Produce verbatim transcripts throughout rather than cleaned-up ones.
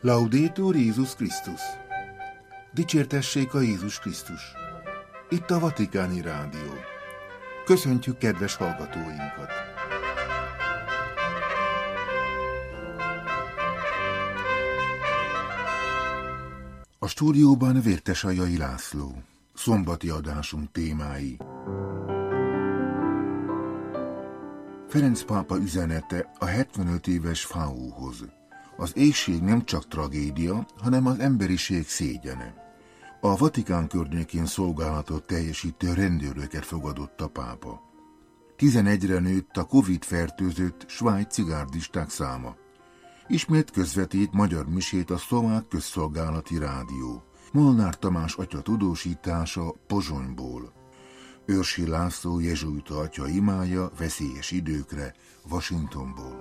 Laudetur Jézus Krisztus! Dicsértessék a Jézus Krisztus! Itt a Vatikáni Rádió. Köszöntjük kedves hallgatóinkat! A stúdióban Vértesajai László. Szombati adásunk témái. Ferenc pápa üzenete a hetvenöt éves Fáóhoz. Az éhség nem csak tragédia, hanem az emberiség szégyene. A Vatikán környékén szolgálatot teljesítő rendőröket fogadott a pápa. tizenegyre nőtt a Covid-fertőzött svájci gárdisták száma. Ismét közvetít magyar misét a Szlovák Közszolgálati Rádió. Molnár Tamás atya tudósítása Pozsonyból. Őrsi László jezsuita atya imája veszélyes időkre Washingtonból.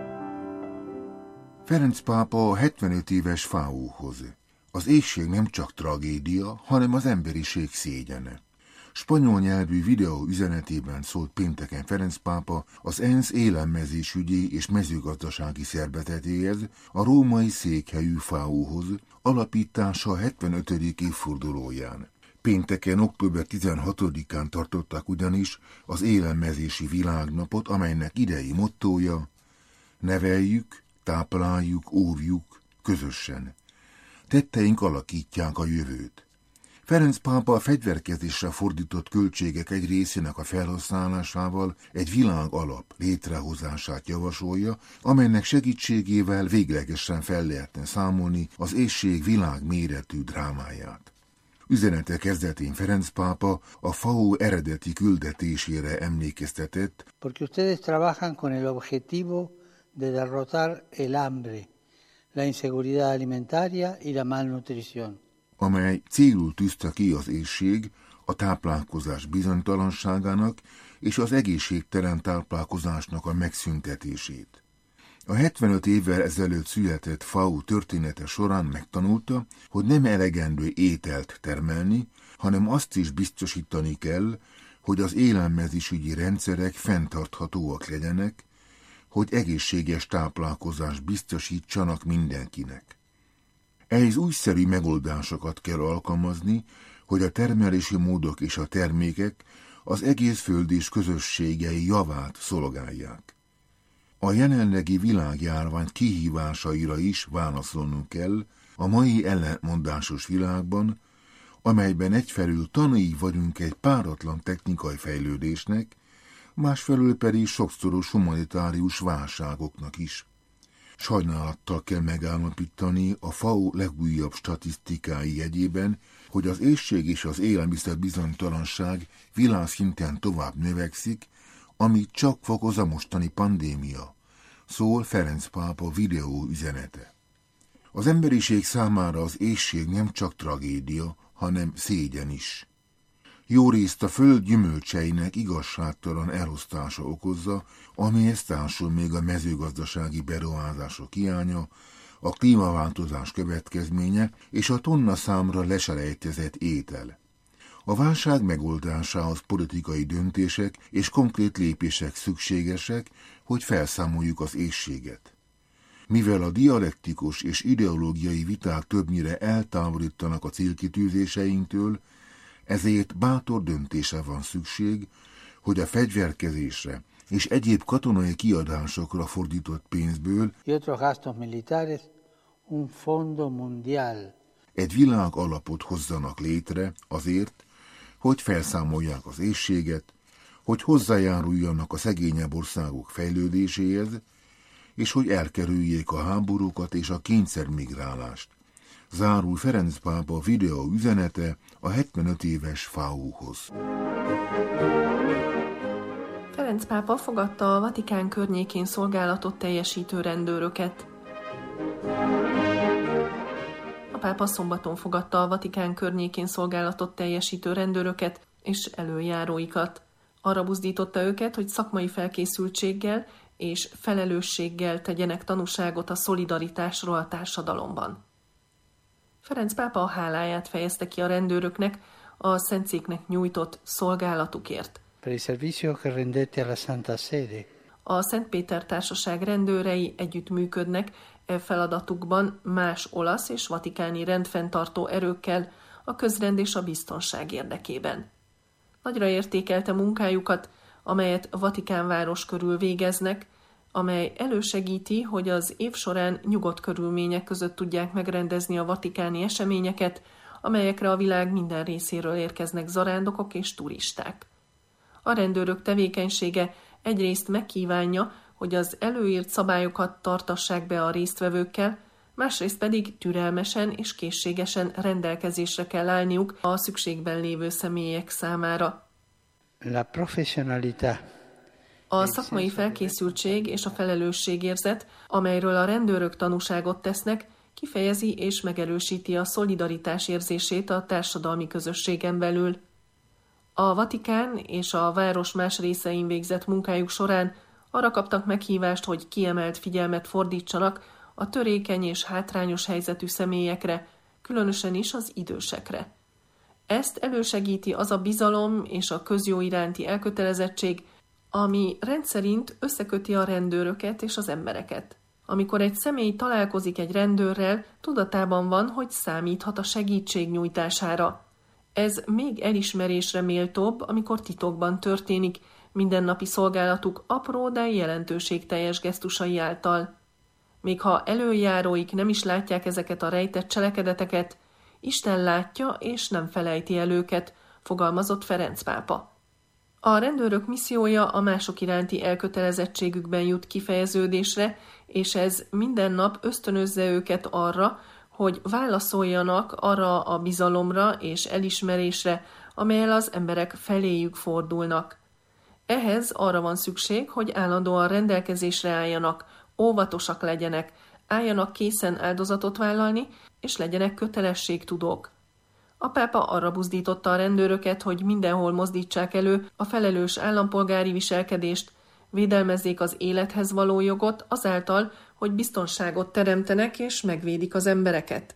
Ferenc pápa a hetvenöt éves Fáóhoz. Az éhség nem csak tragédia, hanem az emberiség szégyene. Spanyol nyelvű videó üzenetében szólt pénteken Ferenc pápa az ENSZ élelmezésügyi és mezőgazdasági szervezetéhez, a római székhelyű Fáóhoz, alapítása hetvenötödik évfordulóján. Pénteken, október tizenhatodikán tartották ugyanis az élelmezési világnapot, amelynek idei mottója: neveljük, tápláljuk, óvjuk közösen. Tetteink alakítják a jövőt. Ferenc pápa a fegyverkezésre fordított költségek egy részének a felhasználásával egy világ alap létrehozását javasolja, amelynek segítségével véglegesen fel lehetne számolni az éhség világméretű drámáját. Üzenete kezdetén Ferenc pápa a Fáó eredeti küldetésére emlékeztetett, porque ustedes trabajan con el objetivo de derrotar el hambre, la inseguridad alimentaria y la malnutrición, amely célul tűzte ki az éhség, a táplálkozás bizonytalanságának és az egészségtelen táplálkozásnak a megszüntetését. A hetvenöt évvel ezelőtt született Fáó története során megtanulta, hogy nem elegendő ételt termelni, hanem azt is biztosítani kell, hogy az élelmezésügyi rendszerek fenntarthatóak legyenek, hogy egészséges táplálkozást biztosítsanak mindenkinek. Ehhez újszerű megoldásokat kell alkalmazni, hogy a termelési módok és a termékek az egész föld és közösségei javát szolgálják. A jelenlegi világjárvány kihívásaira is válaszolnunk kell a mai ellentmondásos világban, amelyben egyfelől tanúi vagyunk egy páratlan technikai fejlődésnek, másfelől pedig sokszoros humanitárius válságoknak is. Sajnálattal kell megállapítani a Fáó legújabb statisztikái jegyében, hogy az éhség és az élelmiszer bizonytalanság világszinten tovább növekszik, amit csak fokoz a mostani pandémia, szól Ferenc pápa videó üzenete. Az emberiség számára az éhség nem csak tragédia, hanem szégyen is. Jó részt a föld gyümölcseinek igazságtalan elosztása okozza, amihez társul még a mezőgazdasági beruházások hiánya, a klímaváltozás következménye és a tonna számra leselejtezett étel. A válság megoldásához politikai döntések és konkrét lépések szükségesek, hogy felszámoljuk az éhséget. Mivel a dialektikus és ideológiai viták többnyire eltávolítanak a célkitűzéseinktől, ezért bátor döntése van szükség, hogy a fegyverkezésre és egyéb katonai kiadásokra fordított pénzből egy világ alapot hozzanak létre azért, hogy felszámolják az éhséget, hogy hozzájáruljanak a szegényebb országok fejlődéséhez, és hogy elkerüljék a háborúkat és a kényszermigrálást. Zárul Ferenc pápa videó üzenete a hetvenöt éves Fáóhoz. Ferenc pápa fogadta a Vatikán környékén szolgálatot teljesítő rendőröket. A pápa szombaton fogadta a Vatikán környékén szolgálatot teljesítő rendőröket és előjáróikat. Arra buzdította őket, hogy szakmai felkészültséggel és felelősséggel tegyenek tanúságot a szolidaritásról a társadalomban. Ferenc pápa a háláját fejezte ki a rendőröknek a Szentszéknek nyújtott szolgálatukért. Per il servizio che rendete alla Santa Sede. A Szent Péter Társaság rendőrei együttműködnek e feladatukban más olasz és vatikáni rendfenntartó erőkkel a közrend és a biztonság érdekében. Nagyra értékelte munkájukat, amelyet Vatikán város körül végeznek, amely elősegíti, hogy az év során nyugodt körülmények között tudják megrendezni a vatikáni eseményeket, amelyekre a világ minden részéről érkeznek zarándokok és turisták. A rendőrök tevékenysége egyrészt megkívánja, hogy az előírt szabályokat tartassák be a résztvevőkkel, másrészt pedig türelmesen és készségesen rendelkezésre kell állniuk a szükségben lévő személyek számára. La professionalità. A szakmai felkészültség és a felelősségérzet, amelyről a rendőrök tanúságot tesznek, kifejezi és megerősíti a szolidaritás érzését a társadalmi közösségen belül. A Vatikán és a város más részein végzett munkájuk során arra kaptak meghívást, hogy kiemelt figyelmet fordítsanak a törékeny és hátrányos helyzetű személyekre, különösen is az idősekre. Ezt elősegíti az a bizalom és a közjó iránti elkötelezettség, ami rendszerint összeköti a rendőröket és az embereket. Amikor egy személy találkozik egy rendőrrel, tudatában van, hogy számíthat a segítség nyújtására. Ez még elismerésre méltóbb, amikor titokban történik, mindennapi szolgálatuk apró, de jelentőségteljes gesztusai által. Még ha elöljáróik nem is látják ezeket a rejtett cselekedeteket, Isten látja és nem felejti el őket, fogalmazott Ferenc pápa. A rendőrök missziója a mások iránti elkötelezettségükben jut kifejeződésre, és ez minden nap ösztönözze őket arra, hogy válaszoljanak arra a bizalomra és elismerésre, amellyel az emberek feléjük fordulnak. Ehhez arra van szükség, hogy állandóan rendelkezésre álljanak, óvatosak legyenek, álljanak készen áldozatot vállalni, és legyenek kötelességtudók. A pápa arra buzdította a rendőröket, hogy mindenhol mozdítsák elő a felelős állampolgári viselkedést, védelmezzék az élethez való jogot azáltal, hogy biztonságot teremtenek és megvédik az embereket.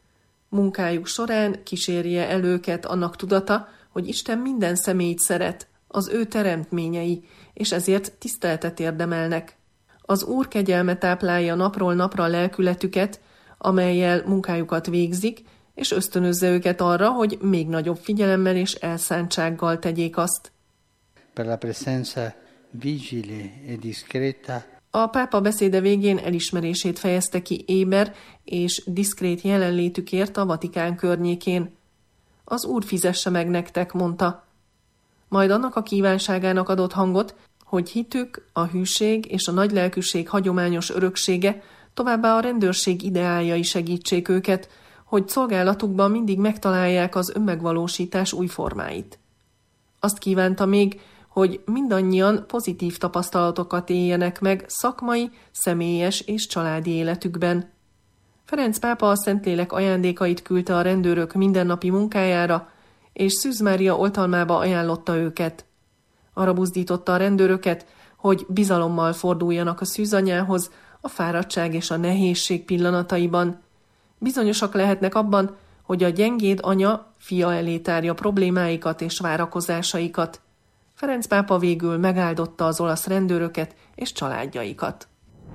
Munkájuk során kísérje el őket annak tudata, hogy Isten minden személyt szeret, az ő teremtményei, és ezért tiszteletet érdemelnek. Az Úr kegyelme táplálja napról napra a lelkületüket, amellyel munkájukat végzik, és ösztönözze őket arra, hogy még nagyobb figyelemmel és elszántsággal tegyék azt. Per la presenza vigile e discreta. A pápa beszéde végén elismerését fejezte ki éber és diszkrét jelenlétükért a Vatikán környékén. Az Úr fizesse meg nektek, mondta. Majd annak a kívánságának adott hangot, hogy hitük, a hűség és a nagylelkűség hagyományos öröksége, továbbá a rendőrség ideáljai segítsék őket, hogy szolgálatukban mindig megtalálják az önmegvalósítás új formáit. Azt kívánta még, hogy mindannyian pozitív tapasztalatokat éljenek meg szakmai, személyes és családi életükben. Ferenc pápa a Szentlélek ajándékait küldte a rendőrök mindennapi munkájára, és Szűz Mária oltalmába ajánlotta őket. Arra buzdította a rendőröket, hogy bizalommal forduljanak a szűzanyához a fáradtság és a nehézség pillanataiban. Bizonyosak lehetnek abban, hogy a gyengéd anya fia elé tárja problémáikat és várakozásaikat. Ferenc pápa végül megáldotta az olasz rendőröket és családjaikat.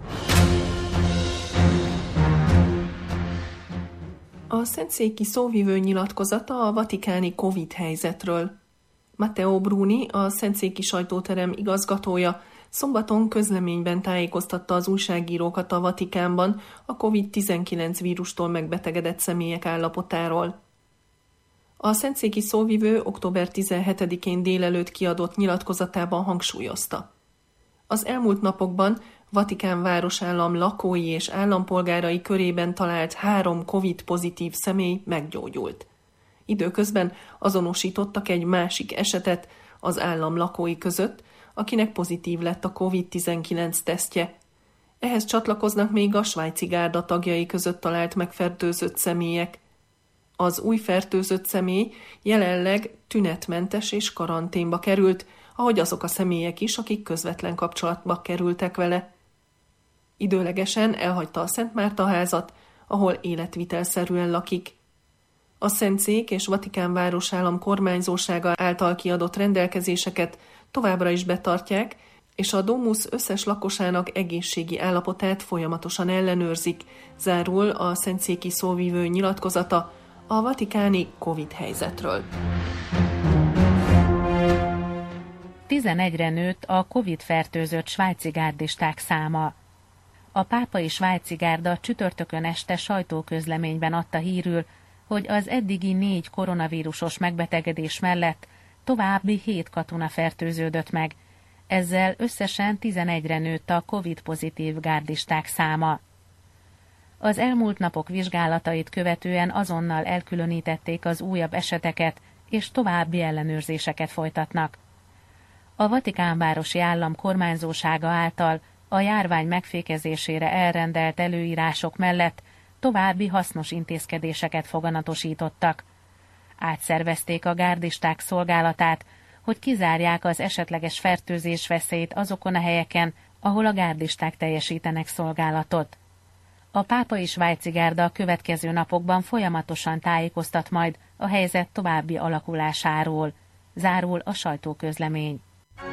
A szentszéki szóvivő nyilatkozata a vatikáni Covid helyzetről. Matteo Bruni, a szentszéki sajtóterem igazgatója, szombaton közleményben tájékoztatta az újságírókat a Vatikánban a kovid tizenkilenc vírustól megbetegedett személyek állapotáról. A szentszéki szóvivő október tizenhetedikén délelőtt kiadott nyilatkozatában hangsúlyozta. Az elmúlt napokban Vatikán városállam lakói és állampolgárai körében talált három Covid-pozitív személy meggyógyult. Időközben azonosítottak egy másik esetet az állam lakói között, akinek pozitív lett a kovid tizenkilenc tesztje. Ehhez csatlakoznak még a svájci gárda tagjai között talált megfertőzött személyek. Az új fertőzött személy jelenleg tünetmentes és karanténba került, ahogy azok a személyek is, akik közvetlen kapcsolatba kerültek vele. Időlegesen elhagyta a Szent Márta házat, ahol életvitelszerűen lakik. A Szentszék és Vatikán városállam kormányzósága által kiadott rendelkezéseket továbbra is betartják, és a Domus összes lakosának egészségi állapotát folyamatosan ellenőrzik, zárul a szentszéki szóvivő nyilatkozata a vatikáni Covid helyzetről. tizenegyre nőtt a Covid-fertőzött svájci gárdisták száma. A pápai svájci gárda csütörtökön este sajtóközleményben adta hírül, hogy az eddigi négy koronavírusos megbetegedés mellett további hét katona fertőződött meg, ezzel összesen tizenegyre nőtt a Covid-pozitív gárdisták száma. Az elmúlt napok vizsgálatait követően azonnal elkülönítették az újabb eseteket, és további ellenőrzéseket folytatnak. A Vatikánvárosi Állam kormányzósága által a járvány megfékezésére elrendelt előírások mellett további hasznos intézkedéseket foganatosítottak. Átszervezték a gárdisták szolgálatát, hogy kizárják az esetleges fertőzés veszélyt azokon a helyeken, ahol a gárdisták teljesítenek szolgálatot. A pápai svájci gárda a következő napokban folyamatosan tájékoztat majd a helyzet további alakulásáról. Zárul a sajtóközlemény.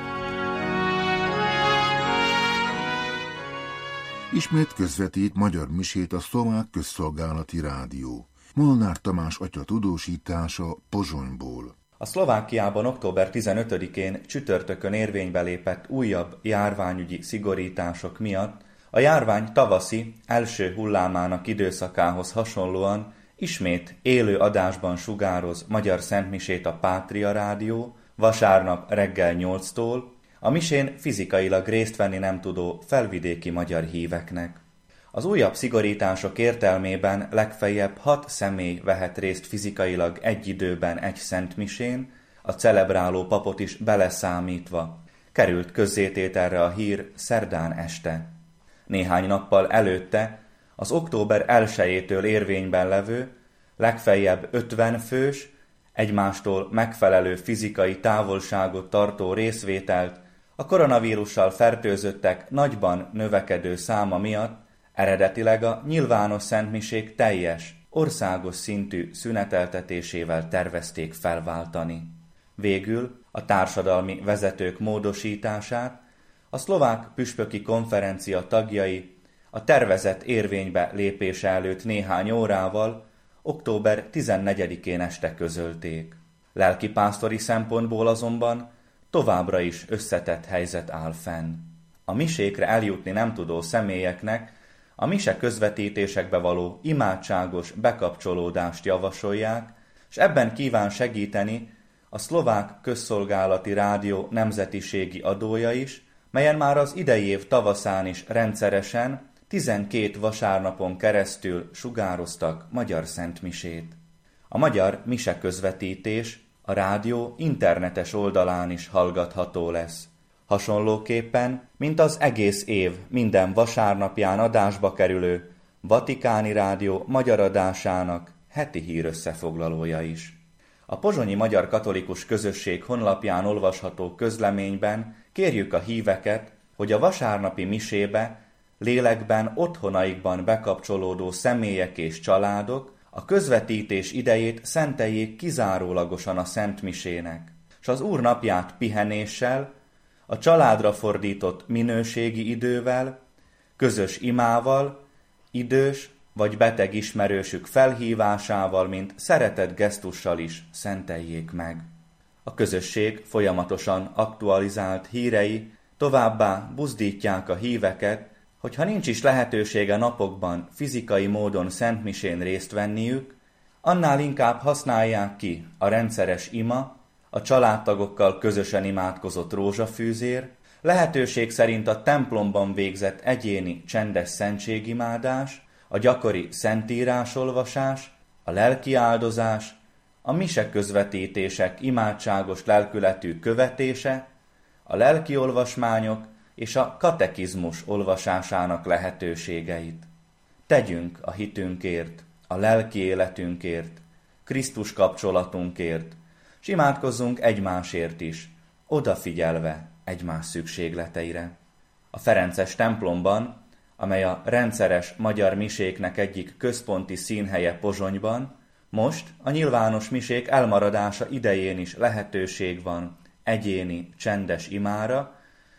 Ismét közvetít magyar misét a Szlovák Közszolgálati Rádió. Molnár Tamás atya tudósítása Pozsonyból. A Szlovákiában október tizenötödikén csütörtökön érvénybe lépett újabb járványügyi szigorítások miatt a járvány tavaszi első hullámának időszakához hasonlóan ismét élő adásban sugároz magyar szentmisét a Pátria Rádió vasárnap reggel nyolctól, a misén fizikailag részt venni nem tudó felvidéki magyar híveknek. Az újabb szigorítások értelmében legfeljebb hat személy vehet részt fizikailag egy időben egy szentmisén, a celebráló papot is beleszámítva. Került közzétételre a hír szerdán este. Néhány nappal előtte az október elsejétől érvényben levő, legfeljebb ötven fős, egymástól megfelelő fizikai távolságot tartó részvételt a koronavírussal fertőzöttek nagyban növekedő száma miatt eredetileg a nyilvános szentmisék teljes, országos szintű szüneteltetésével tervezték felváltani. Végül a társadalmi vezetők módosítását a szlovák püspöki konferencia tagjai a tervezett érvénybe lépése előtt néhány órával október tizennegyedikén este közölték. Lelkipásztori szempontból azonban továbbra is összetett helyzet áll fenn. A misékre eljutni nem tudó személyeknek a mise közvetítésekbe való imádságos bekapcsolódást javasolják, és ebben kíván segíteni a Szlovák Közszolgálati Rádió nemzetiségi adója is, melyen már az idei év tavaszán is rendszeresen tizenkét vasárnapon keresztül sugároztak magyar szentmisét. A magyar mise közvetítés a rádió internetes oldalán is hallgatható lesz. Hasonlóképpen, mint az egész év minden vasárnapján adásba kerülő Vatikáni Rádió magyar adásának heti hírösszefoglalója is. A pozsonyi magyar katolikus közösség honlapján olvasható közleményben kérjük a híveket, hogy a vasárnapi misébe lélekben otthonaikban bekapcsolódó személyek és családok a közvetítés idejét szenteljék kizárólagosan a szentmisének, s az Úr napját pihenéssel, a családra fordított minőségi idővel, közös imával, idős vagy beteg ismerősük felhívásával, mint szeretett gesztussal is szenteljék meg. A közösség folyamatosan aktualizált hírei továbbá buzdítják a híveket, hogy ha nincs is lehetősége napokban fizikai módon szentmisén részt venniük, annál inkább használják ki a rendszeres ima, a családtagokkal közösen imádkozott rózsafűzér, lehetőség szerint a templomban végzett egyéni csendes szentségimádás, a gyakori szentírásolvasás, a lelkiáldozás, a mise közvetítések imádságos lelkületű követése, a lelkiolvasmányok és a katekizmus olvasásának lehetőségeit. Tegyünk a hitünkért, a lelki életünkért, Krisztus kapcsolatunkért, s imádkozzunk egymásért is, odafigyelve egymás szükségleteire. A ferences templomban, amely a rendszeres magyar miséknek egyik központi színhelye Pozsonyban, most a nyilvános misék elmaradása idején is lehetőség van egyéni, csendes imára,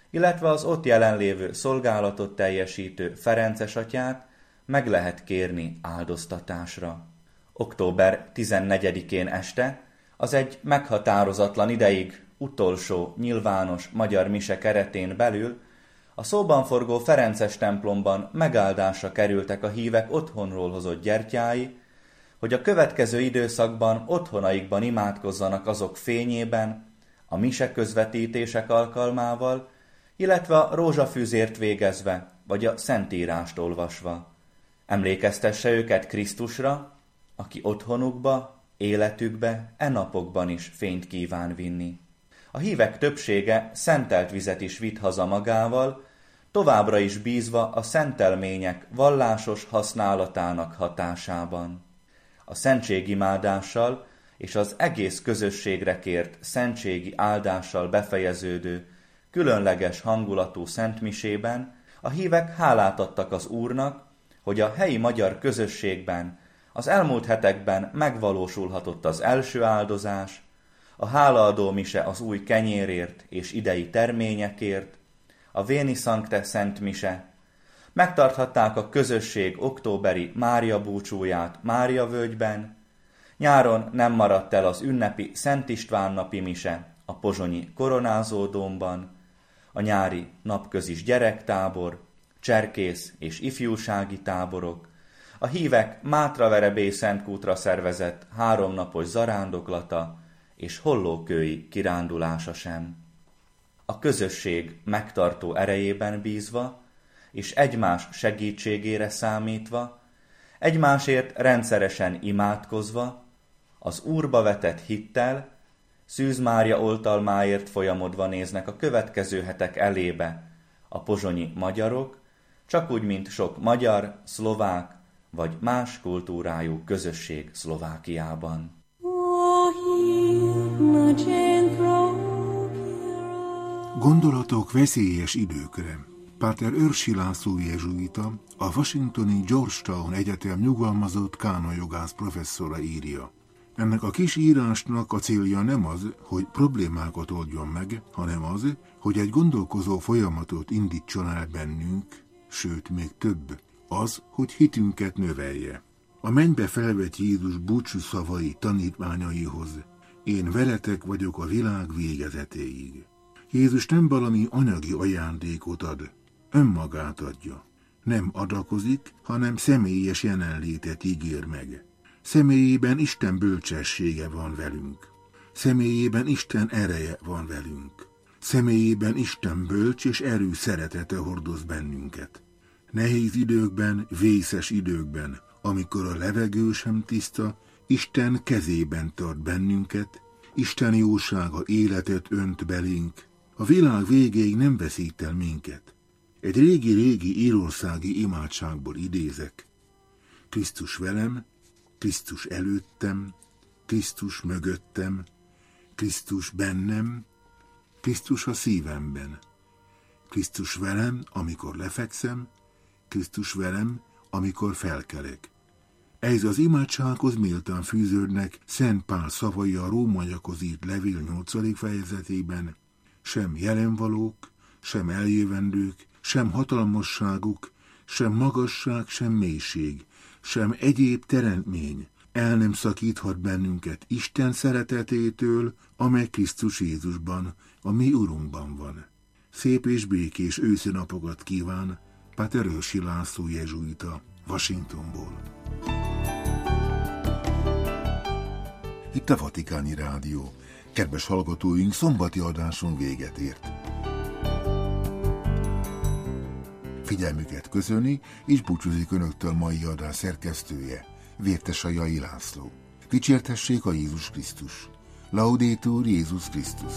illetve az ott jelenlévő szolgálatot teljesítő Ferences atyát meg lehet kérni áldoztatásra. október tizennegyedikén este az egy meghatározatlan ideig utolsó nyilvános magyar mise keretén belül a szóban forgó Ferences templomban megáldásra kerültek a hívek otthonról hozott gyertyái, hogy a következő időszakban otthonaikban imádkozzanak azok fényében, a mise közvetítések alkalmával, illetve a rózsafűzért végezve, vagy a Szentírást olvasva. Emlékeztesse őket Krisztusra, aki otthonukba, életükbe, e napokban is fényt kíván vinni. A hívek többsége szentelt vizet is vitt haza magával, továbbra is bízva a szentelmények vallásos használatának hatásában. A szentségimádással és az egész közösségre kért szentségi áldással befejeződő, különleges hangulatú szentmisében a hívek hálát adtak az Úrnak, hogy a helyi magyar közösségben az elmúlt hetekben megvalósulhatott az első áldozás, a hálaadó mise az új kenyérért és idei terményekért, a Veni Sancte Szent Mise, megtarthatták a közösség októberi Mária búcsúját Mária völgyben, nyáron nem maradt el az ünnepi Szent István napi mise a pozsonyi Koronázódómban, a nyári napközis gyerektábor, cserkész és ifjúsági táborok, a hívek Mátraverebély Szentkútra szervezett háromnapos zarándoklata és hollókői kirándulása sem. A közösség megtartó erejében bízva, és egymás segítségére számítva, egymásért rendszeresen imádkozva, az Úrba vetett hittel, Szűz Mária oltalmáért folyamodva néznek a következő hetek elébe a pozsonyi magyarok, csak úgy, mint sok magyar, szlovák vagy más kultúrájú közösség Szlovákiában. Gondolatok veszélyes időkre. Páter Őrsi László jezsuita, a washingtoni Georgetown Egyetem nyugalmazott kánojogász professzora írja. Ennek a kis írásnak a célja nem az, hogy problémákat oldjon meg, hanem az, hogy egy gondolkozó folyamatot indítson el bennünk, sőt még több, az, hogy hitünket növelje. A mennybe felvett Jézus búcsú szavai tanítványaihoz: én veletek vagyok a világ végezetéig. Jézus nem valami anyagi ajándékot ad, önmagát adja. Nem adakozik, hanem személyes jelenlétet ígér meg. Személyében Isten bölcsessége van velünk. Személyében Isten ereje van velünk. Személyében Isten bölcs és erő szeretete hordoz bennünket. Nehéz időkben, vészes időkben, amikor a levegő sem tiszta, Isten kezében tart bennünket, Isten jósága életet önt belénk, a világ végéig nem veszít el minket. Egy régi-régi írországi imádságból idézek: Krisztus velem, Krisztus előttem, Krisztus mögöttem, Krisztus bennem, Krisztus a szívemben. Krisztus velem, amikor lefekszem, Krisztus velem, amikor felkelek. Ez az imádsághoz méltán fűződnek Szent Pál szavai a rómaiakhoz írt levél nyolcadik fejezetében: sem jelenvalók, sem eljövendők, sem hatalmasságuk, sem magasság, sem mélység, sem egyéb teremtmény el nem szakíthat bennünket Isten szeretetétől, amely Krisztus Jézusban, a mi Urunkban van. Szép és békés őszi napokat kíván Páter Őrsi László jezsuita, Washingtonból. Itt a Vatikáni Rádió. Kedves hallgatóink, szombati adásunk véget ért. Figyelmüket köszöni, és búcsúzik önöktől mai adás szerkesztője, Vértesai László. Dicsértessék a Jézus Krisztus. Laudetur Jézus Krisztus.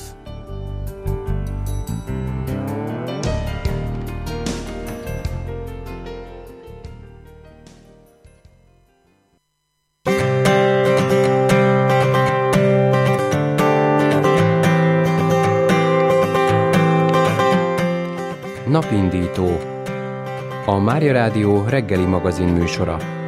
Napindító, a Mária Rádió reggeli magazin műsora.